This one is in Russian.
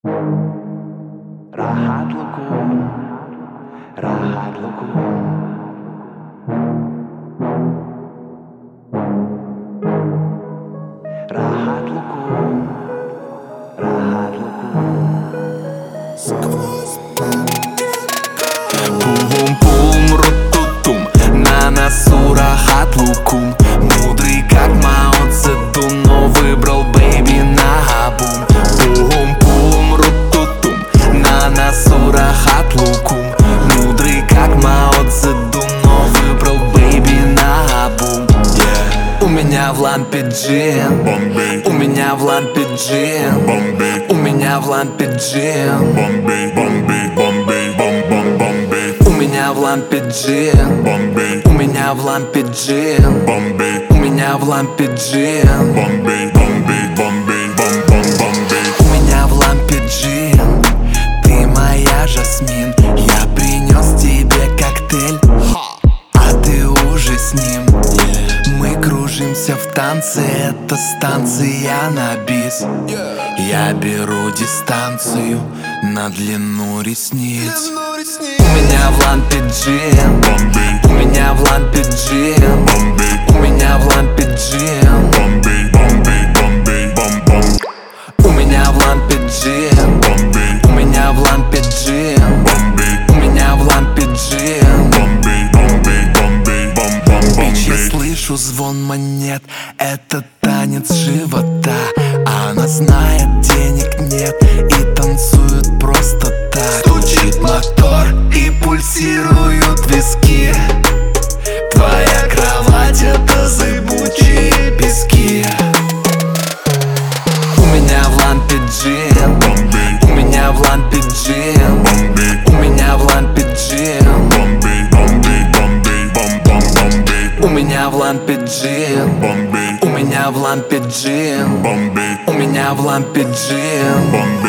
Rahat luku, rahat luku. Rahat luku, rahat luku. Пум-пум, рут-ту-тум, на носу рахат лукум. Мудрый как Мао Цзэдун, но выбрал бэйби наобум. Пум-пум, рут-ту-тум, на носу рахат лукум. Мудрый как Мао Цзэдун, но выбрал бэйби наобум. У меня в лампе джин, Бомбей, у меня в лампе джин, Бомбей, у меня в лампе джин, Бомбей, Бомбей, Бомбей, Бомбей, у меня в лампе джин, Бомбей, у меня в лампе джин, Бомбей, у меня в лампе джин, Бомбей, Бомбей, Бомбей, Бомбей. у меня в лампе джин. Ты моя Жасмин, я принес тебе коктейль, а ты уже с ним. Мы кружимся в танце, это станция на бис. Я беру дистанцию на длину ресниц. У меня в лампе джин, Бомбей, у меня в лампе джин, Бомбей, у меня в лампе джин, Бомбей, Бомбей, Бомбей, Бомбей, у меня в лампе джин, Бомбей, у меня в лампе джин, Бомбей, у меня в лампе джин. Бомбей, Бомбей, Бомбей, Бич, я Бомбей. слышу звон монет, это танец живота. Она знает, денег нет и танцует просто так. Стучит мотор и пульсируют виски. Твоя кровать — это зыбучие пески. У меня в лампе джин, Бомбей, у меня в лампе джин, Бомбей, у меня в лампе джин, Бомбей, Бомбей, Бомбей, Бомбей, у меня в лампе джин, Бомбей, у меня в лампе джин, Бомбей, у меня в лампе джин. Бомбей.